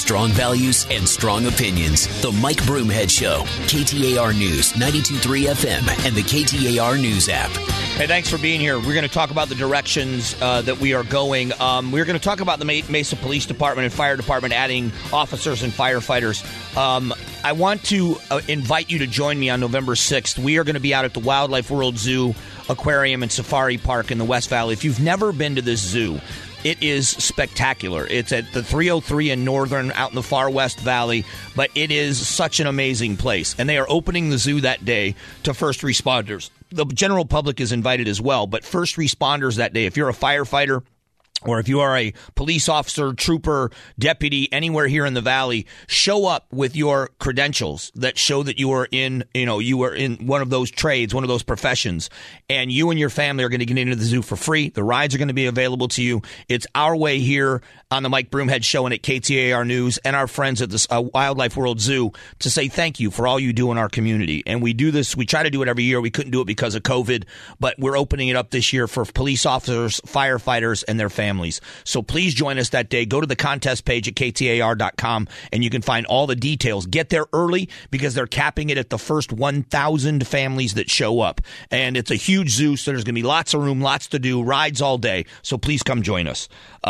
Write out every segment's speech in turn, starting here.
Strong values and strong opinions. The Mike Broomhead Show. KTAR News, 92.3 FM, and the KTAR News app. Hey, thanks for being here. We're going to talk about the directions that we are going. We're going to talk about the Mesa Police Department and Fire Department adding officers and firefighters. I want to invite you to join me on November 6th. We are going to be out at the Wildlife World Zoo, Aquarium, and Safari Park in the West Valley. If you've never been to this zoo, it is spectacular. It's at the 303 in Northern, out in the far West Valley, but it is such an amazing place. And they are opening the zoo that day to first responders. The general public is invited as well, but first responders that day, if you're a firefighter, or if you are a police officer, trooper, deputy, anywhere here in the valley, show up with your credentials that show that you are in one of those trades, one of those professions, and you and your family are going to get into the zoo for free. The rides are going to be available to you. It's our way here on the Mike Broomhead Show and at KTAR News and our friends at the Wildlife World Zoo to say thank you for all you do in our community. And we do this, we try to do it every year. We couldn't do it because of COVID, but we're opening it up this year for police officers, firefighters, and their families. So please join us that day. Go to the contest page at KTAR.com and you can find all the details. Get there early because they're capping it at the first 1,000 families that show up. And it's a huge zoo, so there's going to be lots of room, lots to do, rides all day. So please come join us.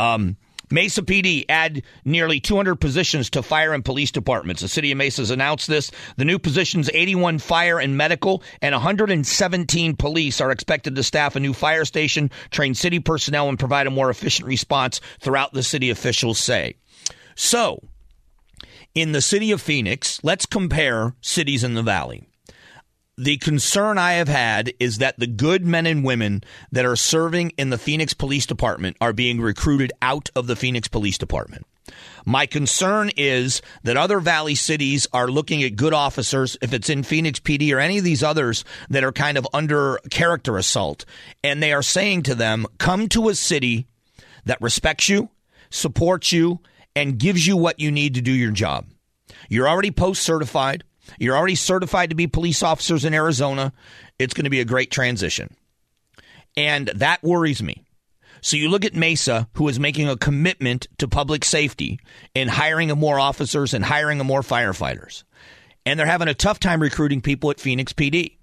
Mesa PD add nearly 200 positions to fire and police departments. The city of Mesa has announced this. The new positions, 81 fire and medical, and 117 police are expected to staff a new fire station, train city personnel, and provide a more efficient response throughout the city, officials say. So, in the city of Phoenix, let's compare cities in the valley. The concern I have had is that the good men and women that are serving in the Phoenix Police Department are being recruited out of the Phoenix Police Department. My concern is that other valley cities are looking at good officers, if it's in Phoenix PD or any of these others that are kind of under character assault, and they are saying to them, come to a city that respects you, supports you, and gives you what you need to do your job. You're already post-certified. You're already certified to be police officers in Arizona. It's going to be a great transition. And that worries me. So you look at Mesa, who is making a commitment to public safety and hiring more officers and hiring more firefighters. And they're having a tough time recruiting people at Phoenix PD.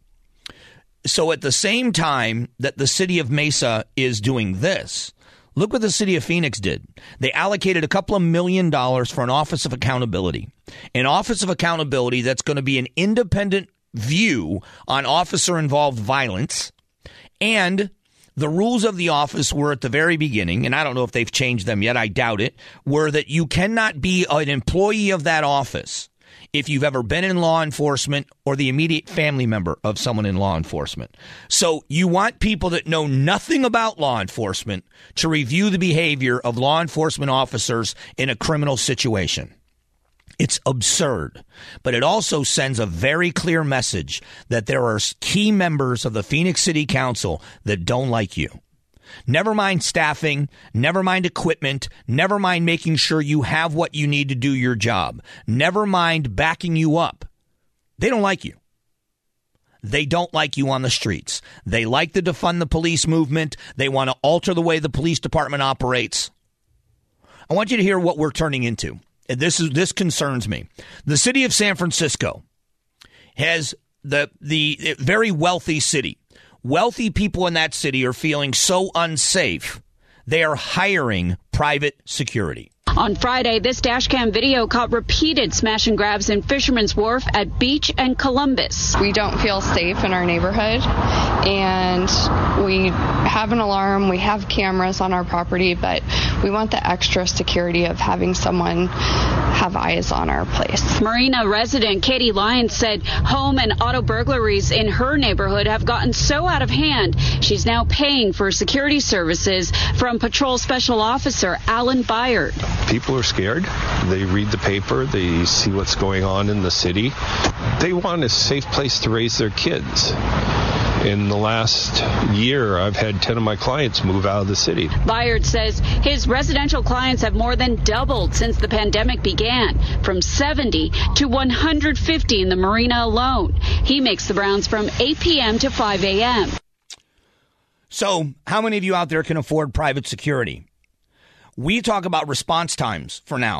So at the same time that the city of Mesa is doing this, look what the city of Phoenix did. They allocated a couple of $1 million for an Office of Accountability. An Office of Accountability that's going to be an independent view on officer-involved violence. And the rules of the office were at the very beginning, and I don't know if they've changed them yet, I doubt it, were that you cannot be an employee of that office if you've ever been in law enforcement or the immediate family member of someone in law enforcement. So you want people that know nothing about law enforcement to review the behavior of law enforcement officers in a criminal situation. It's absurd, but it also sends a very clear message that there are key members of the Phoenix City Council that don't like you. Never mind staffing, never mind equipment, never mind making sure you have what you need to do your job. Never mind backing you up. They don't like you. They don't like you on the streets. They like the defund the police movement. They want to alter the way the police department operates. I want you to hear what we're turning into. This concerns me. The city of San Francisco has the very wealthy city. Wealthy people in that city are feeling so unsafe, they are hiring private security. On Friday, this dashcam video caught repeated smash and grabs in Fisherman's Wharf at Beach and Columbus. We don't feel safe in our neighborhood, and we have an alarm, we have cameras on our property, but we want the extra security of having someone have eyes on our place. Marina resident Katie Lyons said home and auto burglaries in her neighborhood have gotten so out of hand, she's now paying for security services from Patrol Special Officer Alan Byard. People are scared. They read the paper. They see what's going on in the city. They want a safe place to raise their kids. In the last year, I've had 10 of my clients move out of the city. Byard says his residential clients have more than doubled since the pandemic began, from 70 to 150 in the marina alone. He makes the rounds from 8 p.m. to 5 a.m. So how many of you out there can afford private security? We talk about response times for now.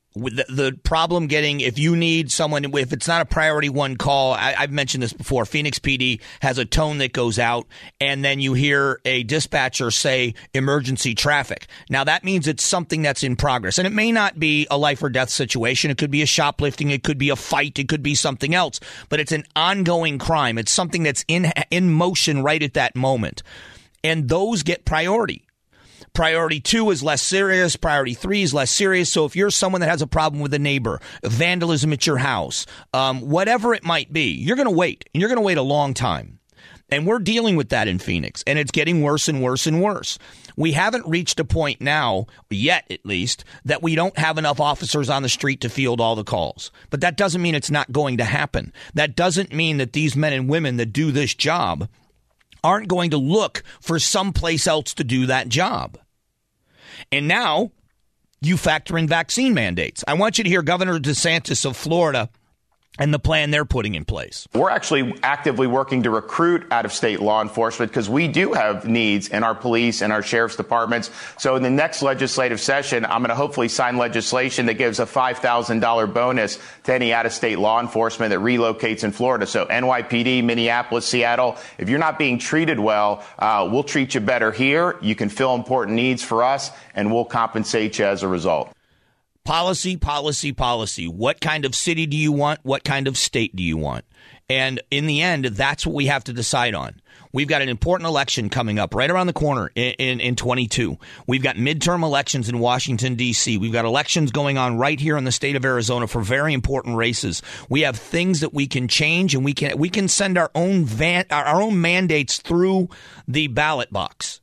With the problem getting, if you need someone, if it's not a priority one call, I've mentioned this before, Phoenix PD has a tone that goes out, and then you hear a dispatcher say emergency traffic. Now, that means it's something that's in progress, and it may not be a life or death situation. It could be a shoplifting. It could be a fight. It could be something else, but it's an ongoing crime. It's something that's in motion right at that moment, and those get priority. Priority 2 is less serious. Priority 3 is less serious. So if you're someone that has a problem with a neighbor, vandalism at your house, whatever it might be, you're going to wait. And you're going to wait a long time. And we're dealing with that in Phoenix. And it's getting worse and worse and worse. We haven't reached a point now, yet at least, that we don't have enough officers on the street to field all the calls. But that doesn't mean it's not going to happen. That doesn't mean that these men and women that do this job aren't going to look for someplace else to do that job. And now you factor in vaccine mandates. I want you to hear Governor DeSantis of Florida and the plan they're putting in place. We're actually actively working to recruit out-of-state law enforcement because we do have needs in our police and our sheriff's departments. So in the next legislative session, I'm going to hopefully sign legislation that gives a $5,000 bonus to any out-of-state law enforcement that relocates in Florida. So NYPD, Minneapolis, Seattle, if you're not being treated well, we'll treat you better here. You can fill important needs for us, and we'll compensate you as a result. Policy, policy, policy. What kind of city do you want? What kind of state do you want? And in the end, that's what we have to decide on. We've got an important election coming up right around the corner in 22. We've got midterm elections in Washington, D.C. We've got elections going on right here in the state of Arizona for very important races. We have things that we can change, and we can send our own mandates through the ballot box.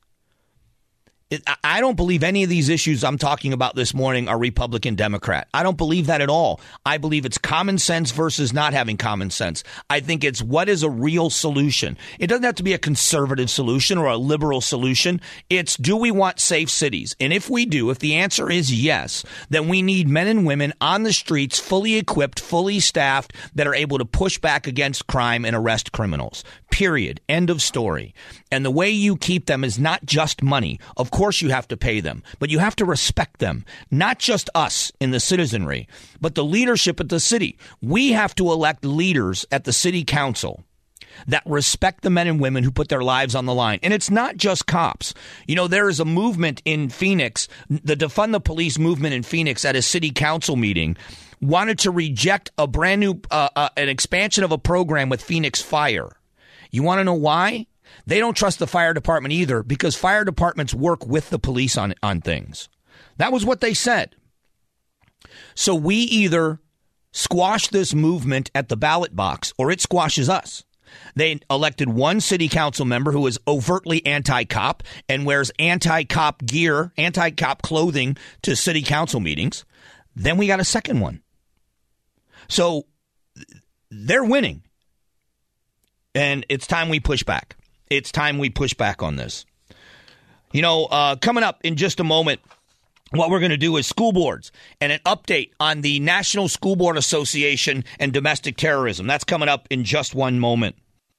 I don't believe any of these issues I'm talking about this morning are Republican, Democrat. I don't believe that at all. I believe it's common sense versus not having common sense. I think it's what is a real solution. It doesn't have to be a conservative solution or a liberal solution. It's, do we want safe cities? And if we do, if the answer is yes, then we need men and women on the streets, fully equipped, fully staffed, that are able to push back against crime and arrest criminals. Period. End of story. And the way you keep them is not just money. Of course you have to pay them, but you have to respect them. Not just us in the citizenry, but the leadership at the city. We have to elect leaders at the city council that respect the men and women who put their lives on the line. And it's not just cops. You know, there is a movement in Phoenix, the Defund the Police movement in Phoenix at a city council meeting wanted to reject a brand new, an expansion of a program with Phoenix Fire. You want to know why? They don't trust the fire department either, because fire departments work with the police on things. That was what they said. So we either squash this movement at the ballot box or it squashes us. They elected one city council member who is overtly anti-cop and wears anti-cop gear, anti-cop clothing to city council meetings. Then we got a second one. So they're winning. And it's time we push back. It's time we push back on this. You know, coming up in just a moment, what we're going to do is school boards and an update on the National School Board Association and domestic terrorism. That's coming up in just one moment.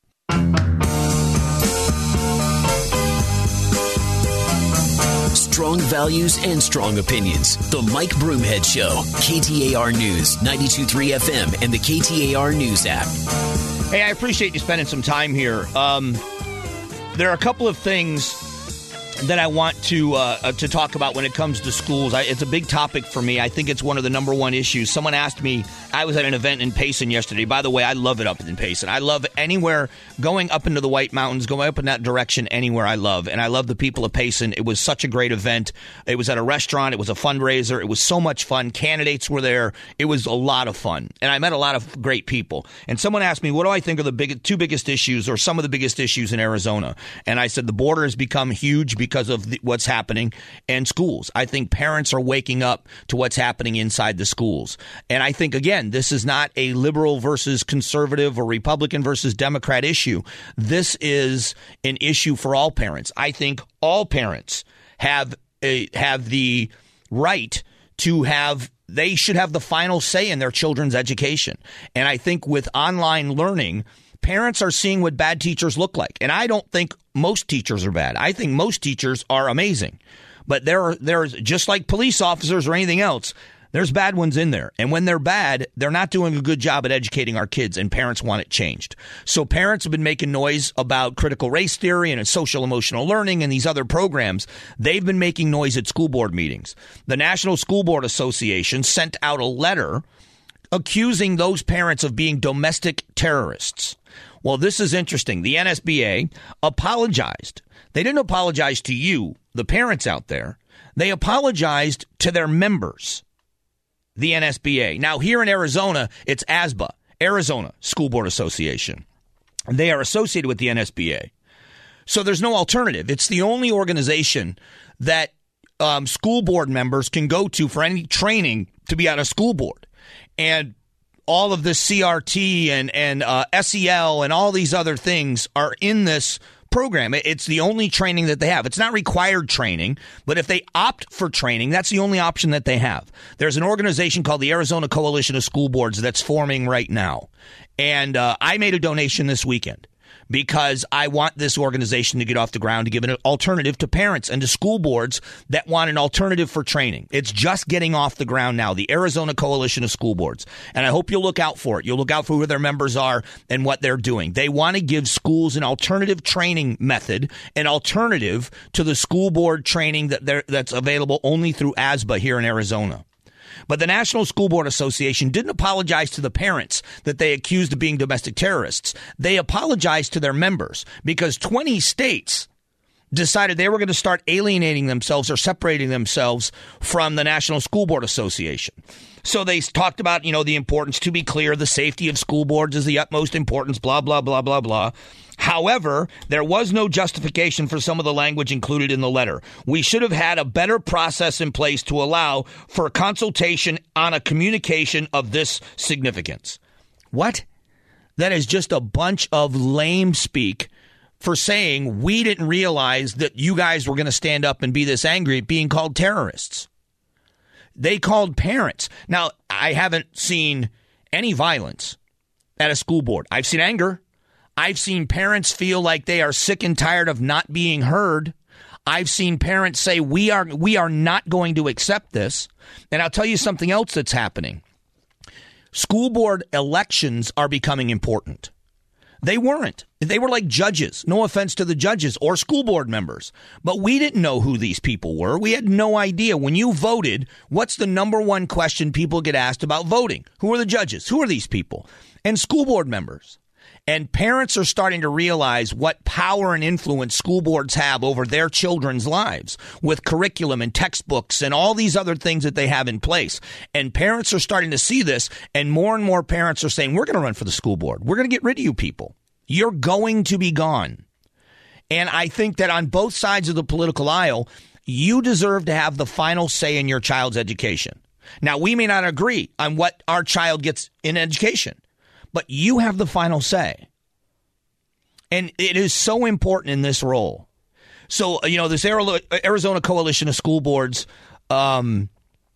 Strong values and strong opinions. The Mike Broomhead Show. KTAR News, 92.3 FM, and the KTAR News app. Hey, I appreciate you spending some time here. There are a couple of things that I want to talk about when it comes to schools. It's a big topic for me. I think it's one of the number one issues. Someone asked me, I was at an event in Payson yesterday. By the way, I love it up in Payson. I love anywhere going up into the White Mountains, going up in that direction, anywhere I love. And I love the people of Payson. It was such a great event. It was at a restaurant. It was a fundraiser. It was so much fun. Candidates were there. It was a lot of fun. And I met a lot of great people. And someone asked me, what do I think are the two biggest issues or some of the biggest issues in Arizona? And I said, the border has become huge because of what's happening, and schools. I think parents are waking up to what's happening inside the schools. And I think, again, this is not a liberal versus conservative or Republican versus Democrat issue. This is an issue for all parents. I think all parents have the right to have, they should have the final say in their children's education. And I think with online learning, parents are seeing what bad teachers look like. And I don't think most teachers are bad. I think most teachers are amazing. But there's just like police officers or anything else, There's bad ones in there. And when they're bad, they're not doing a good job at educating our kids, and parents want it changed. So parents have been making noise about critical race theory and social emotional learning and these other programs. They've been making noise at school board meetings. The National School Board Association sent out a letter accusing those parents of being domestic terrorists. Well, this is interesting. The NSBA apologized. They didn't apologize to you, the parents out there. They apologized to their members, the NSBA. Now, here in Arizona, it's ASBA, Arizona School Board Association. They are associated with the NSBA. So there's no alternative. It's the only organization that school board members can go to for any training to be on a school board. And all of this CRT and SEL and all these other things are in this program. It's the only training that they have. It's not required training, but if they opt for training, that's the only option that they have. There's an organization called the Arizona Coalition of School Boards that's forming right now. And I made a donation this weekend because I want this organization to get off the ground, to give an alternative to parents and to school boards that want an alternative for training. It's just getting off the ground now, the Arizona Coalition of School Boards. And I hope you'll look out for it. You'll look out for who their members are and what they're doing. They want to give schools an alternative training method, an alternative to the school board training that's available only through ASBA here in Arizona. But the National School Board Association didn't apologize to the parents that they accused of being domestic terrorists. They apologized to their members because 20 states decided they were going to start alienating themselves or separating themselves from the National School Board Association. So they talked about, the importance, to be clear, the safety of school boards is the utmost importance, blah, blah, blah, blah, blah. However, there was no justification for some of the language included in the letter. We should have had a better process in place to allow for consultation on a communication of this significance. What? That is just a bunch of lame speak for saying we didn't realize that you guys were going to stand up and be this angry at being called terrorists. They called parents. Now, I haven't seen any violence at a school board. I've seen anger. I've seen parents feel like they are sick and tired of not being heard. I've seen parents say, we are not going to accept this. And I'll tell you something else that's happening. School board elections are becoming important. They weren't. They were like judges. No offense to the judges or school board members. But we didn't know who these people were. We had no idea. When you voted, what's the number one question people get asked about voting? Who are the judges? Who are these people? And school board members. And parents are starting to realize what power and influence school boards have over their children's lives with curriculum and textbooks and all these other things that they have in place. And parents are starting to see this, and more parents are saying, we're going to run for the school board. We're going to get rid of you people. You're going to be gone. And I think that on both sides of the political aisle, you deserve to have the final say in your child's education. Now, we may not agree on what our child gets in education, but you have the final say. And it is so important in this role. So, this Arizona Coalition of School Boards, it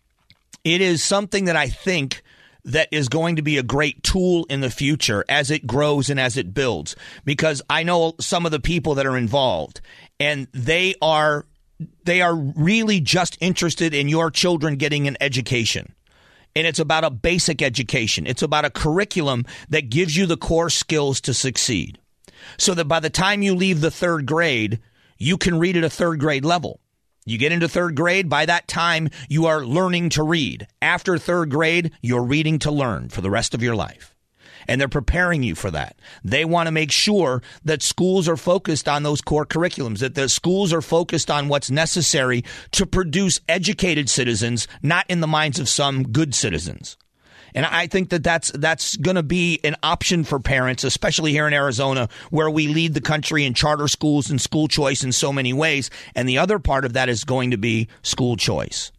is something that I think that is going to be a great tool in the future as it grows and as it builds. Because I know some of the people that are involved, and they are really just interested in your children getting an education. And it's about a basic education. It's about a curriculum that gives you the core skills to succeed. So that by the time you leave the third grade, you can read at a third grade level. You get into third grade, by that time, you are learning to read. After third grade, you're reading to learn for the rest of your life. And they're preparing you for that. They want to make sure that schools are focused on those core curriculums, that the schools are focused on what's necessary to produce educated citizens, not in the minds of some good citizens. And I think that that's going to be an option for parents, especially here in Arizona, where we lead the country in charter schools and school choice in so many ways. And the other part of that is going to be school choice.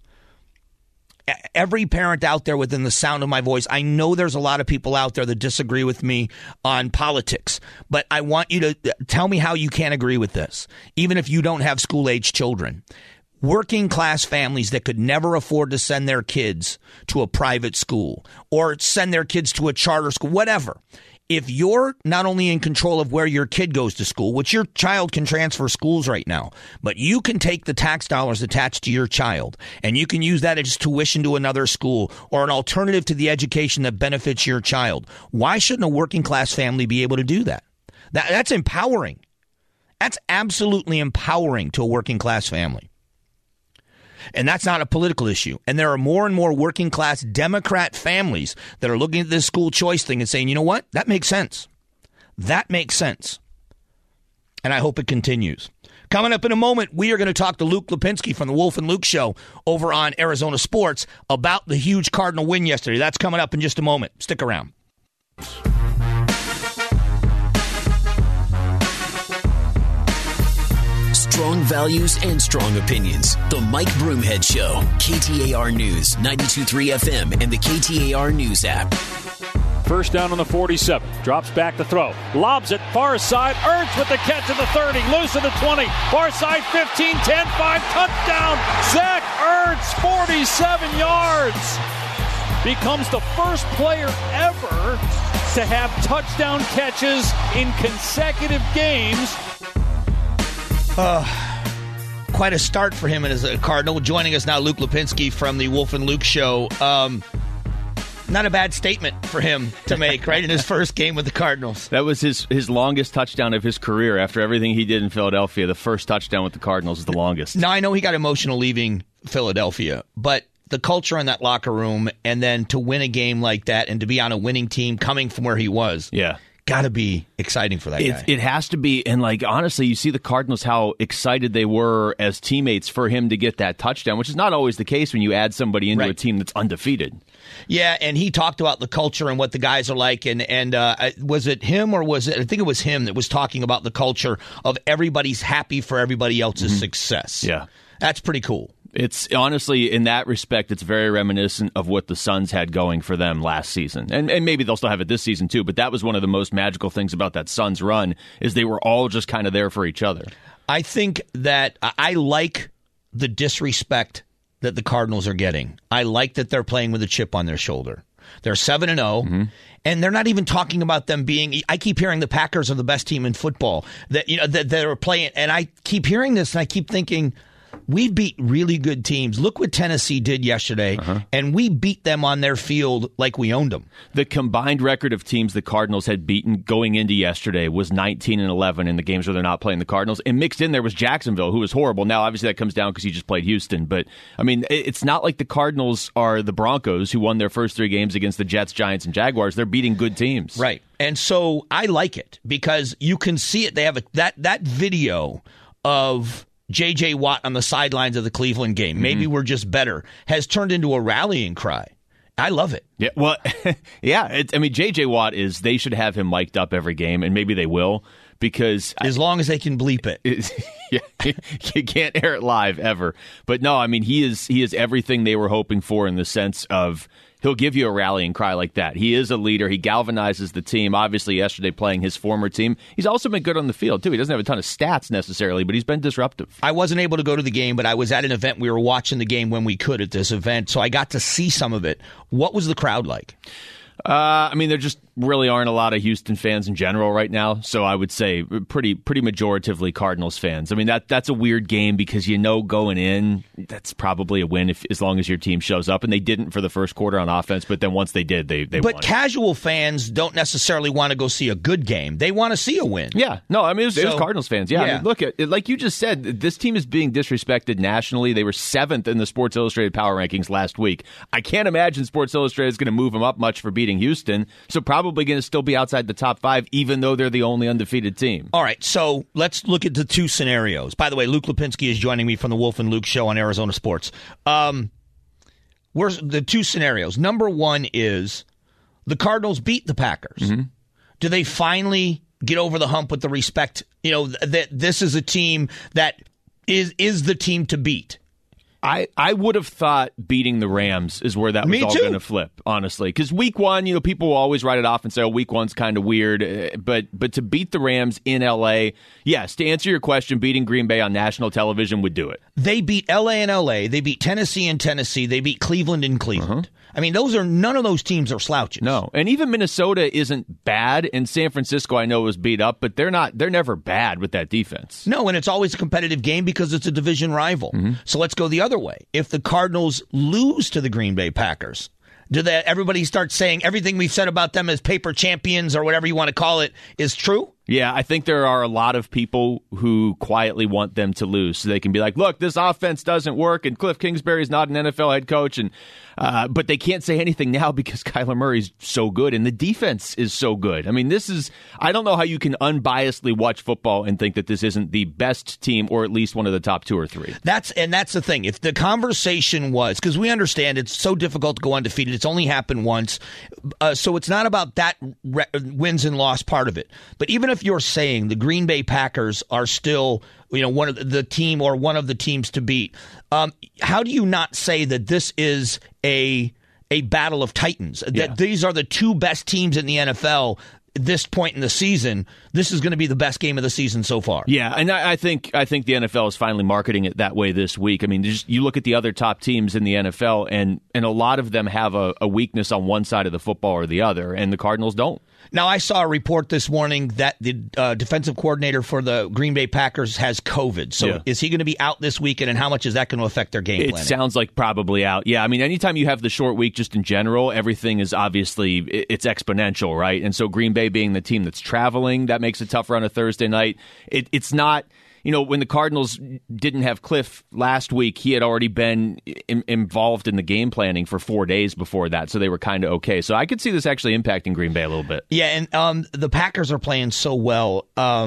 Every parent out there within the sound of my voice, I know there's a lot of people out there that disagree with me on politics, but I want you to tell me how you can't agree with this, even if you don't have school-age children. Working class families that could never afford to send their kids to a private school or send their kids to a charter school, whatever. if you're not only in control of where your kid goes to school, which your child can transfer schools right now, but you can take the tax dollars attached to your child and you can use that as tuition to another school or an alternative to the education that benefits your child. Why shouldn't a working class family be able to do that? That's empowering. That's absolutely empowering to a working class family. And that's not a political issue. And there are more and more working class Democrat families that are looking at this school choice thing and saying, you know what? That makes sense. That makes sense. And I hope it continues. Coming up in a moment, we are going to talk to Luke Lipinski from the Wolf and Luke Show over on Arizona Sports about the huge Cardinal win yesterday. That's coming up in just a moment. Stick around. Strong values and strong opinions. The Mike Broomhead Show. KTAR News, 92.3 FM, and the KTAR News app. First down on the 47. Drops back to throw. Lobs it. Far side. Ertz with the catch at the 30. Loose at the 20. Far side 15, 10, 5. Touchdown. Zach Ertz, 47 yards. Becomes the first player ever to have touchdown catches in consecutive games. Quite a start for him as a Cardinal. Joining us now, Luke Lipinski from the Wolf and Luke Show. Not a bad statement for him to make, right, in his first game with the Cardinals. That was his longest touchdown of his career. After everything he did in Philadelphia, the first touchdown with the Cardinals is the longest. Now, I know he got emotional leaving Philadelphia, but the culture in that locker room and then to win a game like that and to be on a winning team coming from where he was. Yeah. Got to be exciting for that guy. It has to be. And, honestly, you see the Cardinals, how excited they were as teammates for him to get that touchdown, which is not always the case when you add somebody into a team that's undefeated. Yeah, and he talked about the culture and what the guys are like. And was it him or was it? I think it was him that was talking about the culture of everybody's happy for everybody else's success. Yeah. That's pretty cool. It's honestly, in that respect, it's very reminiscent of what the Suns had going for them last season. And maybe they'll still have it this season, too. But that was one of the most magical things about that Suns run is they were all just kind of there for each other. I think that I like the disrespect that the Cardinals are getting. I like that they're playing with a chip on their shoulder. They're 7-0, and they're not even talking about them being. I keep hearing the Packers are the best team in football. That they're playing, and I keep hearing this, and I keep thinking, we beat really good teams. Look what Tennessee did yesterday, and we beat them on their field like we owned them. The combined record of teams the Cardinals had beaten going into yesterday was 19-11 in the games where they're not playing the Cardinals. And mixed in there was Jacksonville, who was horrible. Now, obviously, that comes down because he just played Houston. But, I mean, it's not like the Cardinals are the Broncos, who won their first 3 games against the Jets, Giants, and Jaguars. They're beating good teams. Right. And so I like it because you can see it. They have that video of J.J. Watt on the sidelines of the Cleveland game, maybe we're just better, has turned into a rallying cry. I love it. Yeah, well, yeah. J.J. Watt they should have him mic'd up every game, and maybe they will, because as long as they can bleep it. You can't air it live ever. But no, I mean, he is everything they were hoping for in the sense of he'll give you a rallying cry like that. He is a leader. He galvanizes the team. Obviously, yesterday playing his former team. He's also been good on the field, too. He doesn't have a ton of stats necessarily, but he's been disruptive. I wasn't able to go to the game, but I was at an event. We were watching the game when we could at this event, so I got to see some of it. What was the crowd like? There just really aren't a lot of Houston fans in general right now, so I would say pretty majoritively Cardinals fans. I mean, that's a weird game because going in, that's probably a win as long as your team shows up, and they didn't for the first quarter on offense, but then once they did, they won. But casual fans don't necessarily want to go see a good game. They want to see a win. Yeah. No, it was Cardinals fans. Yeah. I mean, look, like you just said, this team is being disrespected nationally. They were 7th in the Sports Illustrated Power Rankings last week. I can't imagine Sports Illustrated is going to move them up much for beating Houston, so probably going to still be outside the top 5, even though they're the only undefeated team. All right, so let's look at the 2 scenarios. By the way, Luke Lipinski is joining me from the Wolf and Luke Show on Arizona Sports. Where's the 2 scenarios? Number 1 is the Cardinals beat the Packers. Do they finally get over the hump with the respect, that this is a team that is the team to beat? I would have thought beating the Rams is where that was all going to flip, honestly. Because week one, people will always write it off and say, week one's kind of weird. But to beat the Rams in L.A., yes, to answer your question, beating Green Bay on national television would do it. They beat L.A. and L.A. They beat Tennessee and Tennessee. They beat Cleveland and Cleveland. I mean, none of those teams are slouches. No, and even Minnesota isn't bad. And San Francisco, I know, was beat up, but they're never bad with that defense. No, and it's always a competitive game because it's a division rival. So let's go the other way. If the Cardinals lose to the Green Bay Packers, everybody starts saying everything we've said about them as paper champions or whatever you want to call it is true? Yeah, I think there are a lot of people who quietly want them to lose so they can be like, look, this offense doesn't work and Cliff Kingsbury's not an NFL head coach. But they can't say anything now because Kyler Murray's so good and the defense is so good. I mean, I don't know how you can unbiasedly watch football and think that this isn't the best team or at least one of the top 2 or 3. That's the thing. If the conversation was, because we understand it's so difficult to go undefeated, it's only happened once. So it's not about that wins and loss part of it. But even if you're saying the Green Bay Packers are still, one of the team or one of the teams to beat, how do you not say that this is a battle of titans? That these are the 2 best teams in the NFL at this point in the season. This is going to be the best game of the season so far. Yeah, and I think the NFL is finally marketing it that way this week. I mean, you look at the other top teams in the NFL, and a lot of them have a weakness on one side of the football or the other, and the Cardinals don't. Now, I saw a report this morning that the defensive coordinator for the Green Bay Packers has COVID. So is he going to be out this weekend, and how much is that going to affect their game planning? It sounds like probably out. Yeah, I mean, anytime you have the short week just in general, everything is obviously, it's exponential, right? And so Green Bay being the team that's traveling, that makes it tougher on a Thursday night. It's not... when the Cardinals didn't have Cliff last week, he had already been involved in the game planning for 4 days before that, so they were kind of okay. So I could see this actually impacting Green Bay a little bit. Yeah, and the Packers are playing so well.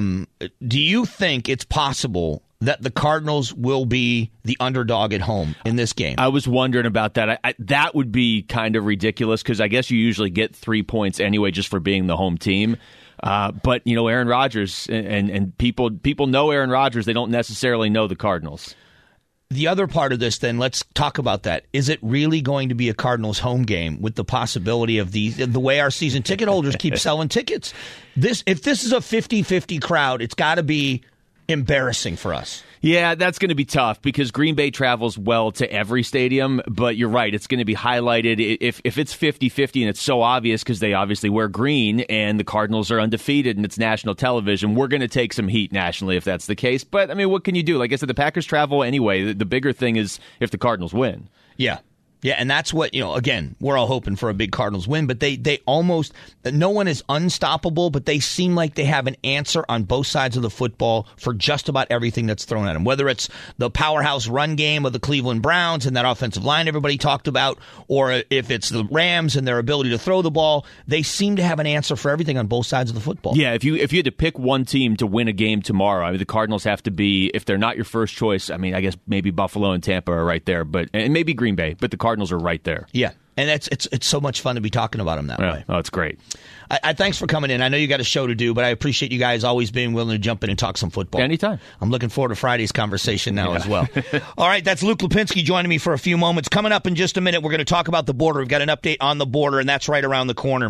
Do you think it's possible that the Cardinals will be the underdog at home in this game? I was wondering about that. That would be kind of ridiculous because I guess you usually get 3 points anyway just for being the home team. But, Aaron Rodgers and people know Aaron Rodgers. They don't necessarily know the Cardinals. The other part of this, then, let's talk about that. Is it really going to be a Cardinals home game with the possibility of the way our season ticket holders keep selling tickets? If this is a 50-50 crowd, it's got to be embarrassing for us. Yeah, that's going to be tough because Green Bay travels well to every stadium, but you're right, it's going to be highlighted. If it's 50-50 and it's so obvious because they obviously wear green and the Cardinals are undefeated and it's national television, we're going to take some heat nationally if that's the case. But, I mean, what can you do? Like I said, the Packers travel anyway. The bigger thing is if the Cardinals win. Yeah. Yeah, and that's what, again, we're all hoping for a big Cardinals win, but they almost, no one is unstoppable, but they seem like they have an answer on both sides of the football for just about everything that's thrown at them, whether it's the powerhouse run game of the Cleveland Browns and that offensive line everybody talked about, or if it's the Rams and their ability to throw the ball. They seem to have an answer for everything on both sides of the football. Yeah, if you had to pick one team to win a game tomorrow, I mean, the Cardinals have to be, if they're not your first choice, I mean, I guess maybe Buffalo and Tampa are right there, and maybe Green Bay, but the Cardinals are right there. Yeah, and it's so much fun to be talking about them that way. Oh, it's great. I thanks for coming in. I know you got a show to do, but I appreciate you guys always being willing to jump in and talk some football. Anytime. I'm looking forward to Friday's conversation now as well. All right, that's Luke Lipinski joining me for a few moments. Coming up in just a minute, we're going to talk about the border. We've got an update on the border, and that's right around the corner.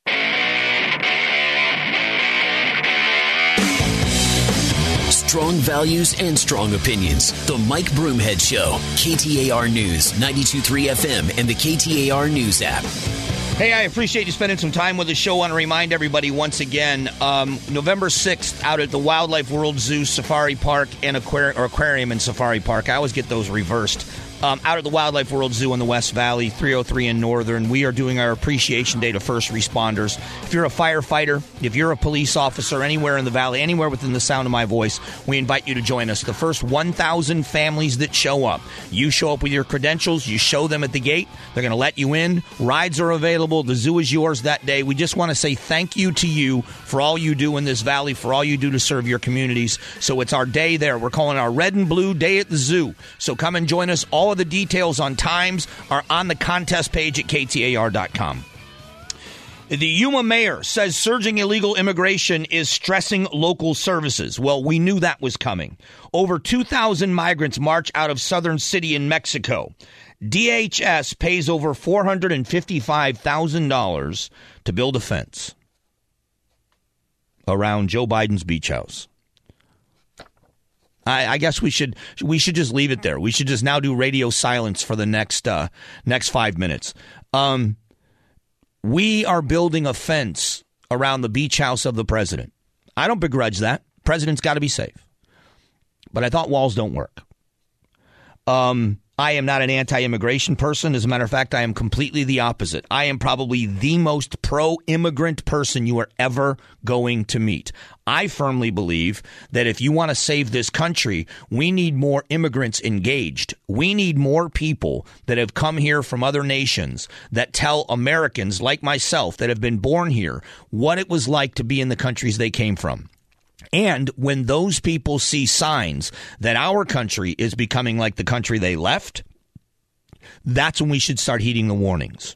Strong values and strong opinions. The Mike Broomhead Show. KTAR News, 92.3 FM, and the KTAR News app. Hey, I appreciate you spending some time with the show. I want to remind everybody once again, November 6th out at the Wildlife World Zoo, Safari Park, and Aquarium and Safari Park. I always get those reversed. Out at the Wildlife World Zoo in the West Valley, 303 in Northern, we are doing our Appreciation Day to first responders. If you're a firefighter, if you're a police officer, anywhere in the valley, anywhere within the sound of my voice, we invite you to join us. The first 1,000 families that show up, you show up with your credentials, you show them at the gate, they're going to let you in. Rides are available. The zoo is yours that day. We just want to say thank you to you for all you do in this valley, for all you do to serve your communities. So it's our day there. We're calling it our Red and Blue Day at the Zoo. So come and join us. All of the details on times are on the contest page at KTAR.com. The Yuma mayor says surging illegal immigration is stressing local services. Well, we knew that was coming. Over 2,000 migrants march out of southern city in Mexico. DHS pays over $455,000 to build a fence around Joe Biden's beach house. I guess we should just leave it there. We should just now do radio silence for the next 5 minutes. We are building a fence around the beach house of the president. I don't begrudge that. President's got to be safe. But I thought walls don't work. I am not an anti-immigration person. As a matter of fact, I am completely the opposite. I am probably the most pro-immigrant person you are ever going to meet. I firmly believe that if you want to save this country, we need more immigrants engaged. We need more people that have come here from other nations that tell Americans like myself that have been born here what it was like to be in the countries they came from. And when those people see signs that our country is becoming like the country they left, that's when we should start heeding the warnings.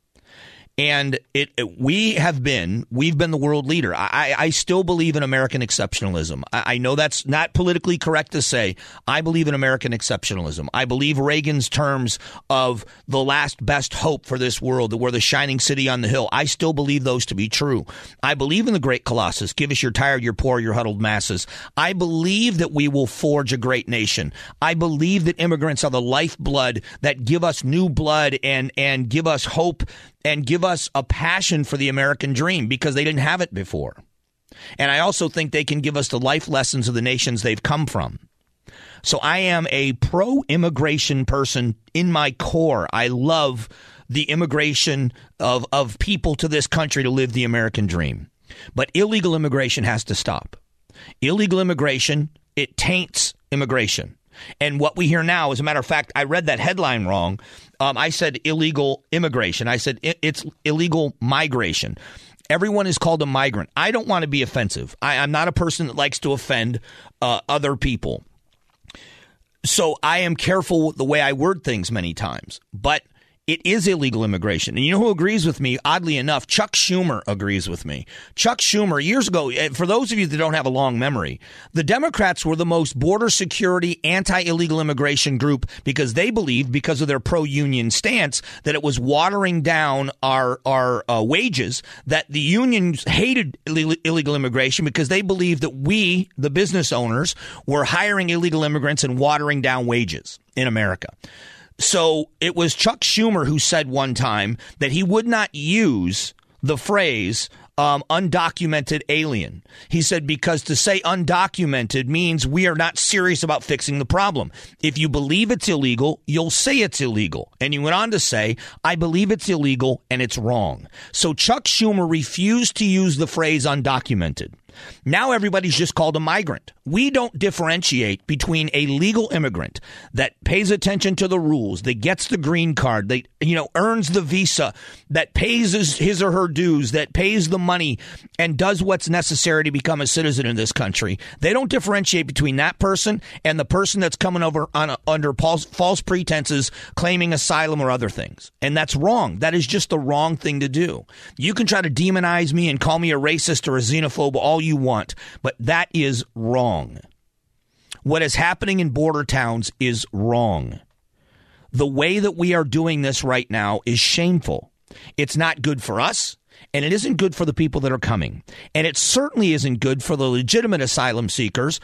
And we've been the world leader. I still believe in American exceptionalism. I know that's not politically correct to say. I believe in American exceptionalism. I believe Reagan's terms of the last best hope for this world, that we're the shining city on the hill. I still believe those to be true. I believe in the great Colossus. Give us your tired, your poor, your huddled masses. I believe that we will forge a great nation. I believe that immigrants are the lifeblood that give us new blood and give us hope and give us a passion for the American dream, because they didn't have it before. And I also think they can give us the life lessons of the nations they've come from. So I am a pro-immigration person in my core. I love the immigration of people to this country to live the American dream. But illegal immigration has to stop. Illegal immigration, it taints immigration. And what we hear now, as a matter of fact, I read that headline wrong. I said illegal immigration. I said it's illegal migration. Everyone is called a migrant. I don't want to be offensive. I'm not a person that likes to offend other people. So I am careful with the way I word things many times. But it is illegal immigration. And you know who agrees with me? Oddly enough, Chuck Schumer agrees with me. Chuck Schumer, years ago, for those of you that don't have a long memory, the Democrats were the most border security, anti-illegal immigration group because they believed, because of their pro-union stance, that it was watering down our wages, that the unions hated illegal immigration because they believed that we, the business owners, were hiring illegal immigrants and watering down wages in America. So it was Chuck Schumer who said one time that he would not use the phrase undocumented alien. He said because to say undocumented means we are not serious about fixing the problem. If you believe it's illegal, you'll say it's illegal. And he went on to say, I believe it's illegal and it's wrong. So Chuck Schumer refused to use the phrase undocumented. Now everybody's just called a migrant. We don't differentiate between a legal immigrant that pays attention to the rules, that gets the green card, that earns the visa, that pays his or her dues, that pays the money and does what's necessary to become a citizen in this country. They don't differentiate between that person and the person that's coming over under false pretenses, claiming asylum or other things. And that's wrong. That is just the wrong thing to do. You can try to demonize me and call me a racist or a xenophobe all you want, but that is wrong. What is happening in border towns is wrong. The way that we are doing this right now is shameful. It's not good for us, and it isn't good for the people that are coming. And it certainly isn't good for the legitimate asylum seekers.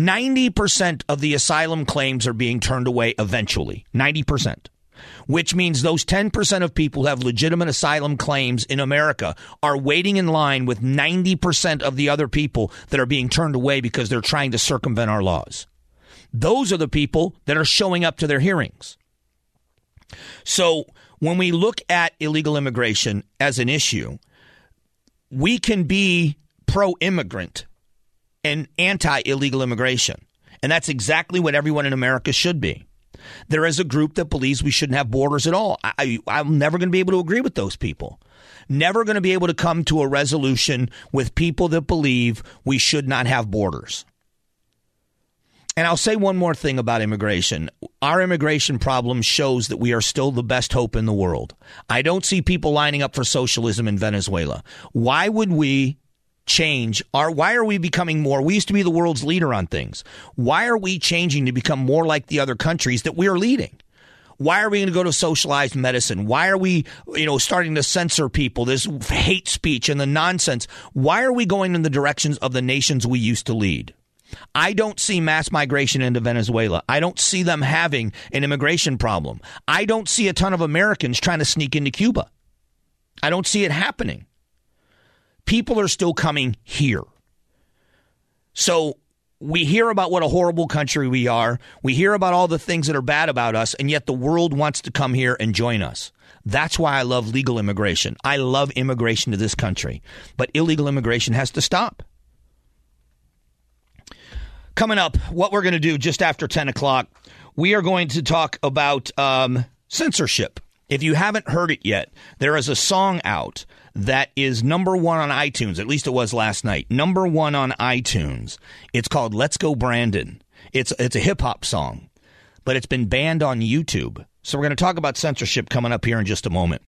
90% of the asylum claims are being turned away eventually. 90%. Which means those 10% of people who have legitimate asylum claims in America are waiting in line with 90% of the other people that are being turned away because they're trying to circumvent our laws. Those are the people that are showing up to their hearings. So when we look at illegal immigration as an issue, we can be pro-immigrant and anti-illegal immigration. And that's exactly what everyone in America should be. There is a group that believes we shouldn't have borders at all. I'm never going to be able to agree with those people. Never going to be able to come to a resolution with people that believe we should not have borders. And I'll say one more thing about immigration. Our immigration problem shows that we are still the best hope in the world. I don't see people lining up for socialism in Venezuela. Why would we change? Why are we becoming more? We used to be the world's leader on things. Why are we changing to become more like the other countries that we are leading? Why are we going to go to socialized medicine? Why are we, starting to censor people, this hate speech and the nonsense? Why are we going in the directions of the nations we used to lead? I don't see mass migration into Venezuela. I don't see them having an immigration problem. I don't see a ton of Americans trying to sneak into Cuba. I don't see it happening. People are still coming here. So we hear about what a horrible country we are. We hear about all the things that are bad about us, and yet the world wants to come here and join us. That's why I love legal immigration. I love immigration to this country. But illegal immigration has to stop. Coming up, what we're going to do just after 10 o'clock, we are going to talk about censorship. If you haven't heard it yet, there is a song out that is number one on iTunes. At least it was last night. Number one on iTunes. It's called Let's Go Brandon. It's a hip-hop song, but it's been banned on YouTube. So we're going to talk about censorship coming up here in just a moment.